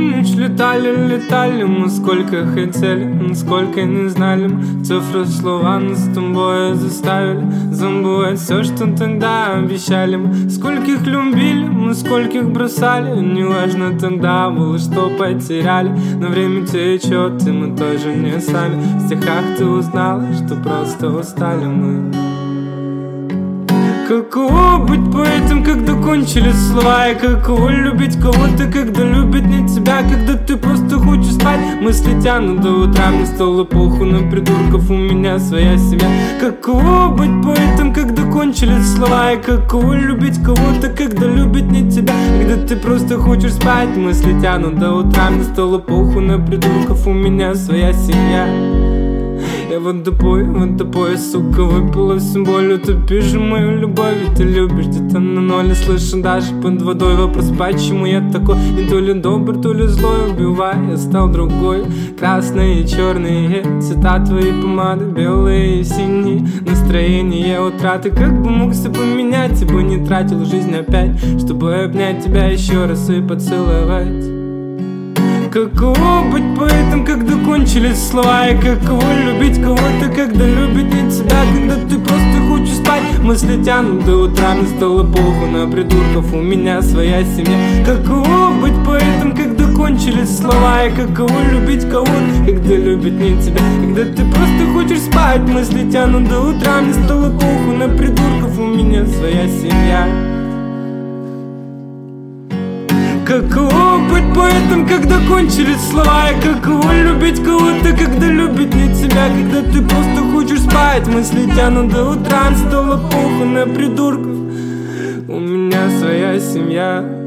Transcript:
Помнишь, летали мы, сколько хотели, сколько не знали мы. Цифры, слова нас с тобой заставили забывать все, что тогда обещали мы. Скольких любили мы, скольких бросали, неважно тогда было, что потеряли. Но время течет, и мы тоже не сами. В стихах ты узнала, что просто устали мы. Каково быть поэтом, когда кончились слова? И каково любить кого-то, когда любит не тебя, когда ты просто хочешь спать? Мысли тянут до утра, мне стало похуй на придурков, у меня своя семья. Каково быть поэтом, когда кончились слова? И каково любить кого-то, когда любит не тебя, когда ты просто хочешь спать? Мысли тянут до утра, мне стало похуй на придурков, у меня своя семья. Я водопой, сука, выпила всю боль. Утопишь же мою любовь, ведь ты любишь где-то на ноль. Слышу даже под водой вопрос, почему я такой? Не то ли добр, то ли злой, убивай, я стал другой. Красные и черные цвета твоей помады, белые и синие настроение утраты. Как бы мог все поменять, ибо не тратил жизнь опять, чтобы обнять тебя еще раз и поцеловать. Каково быть поэтом, когда кончились слова? И каково любить кого-то, когда любит не тебя, когда ты просто хочешь спать? Мысли тянут до утра, мне стало похуй на придурков, у меня своя семья. Каково быть поэтом, когда кончились слова? И каково любить кого-то, когда любит не тебя, когда ты просто хочешь спать? Мысли тянут до утра, мне стало похуй на придурков, у меня своя семья. Каково быть поэтом, когда кончились слова? И каково любить кого-то, когда любит не тебя, когда ты просто хочешь спать? Мысли тянут до утра, стало похуй на придурков, у меня своя семья.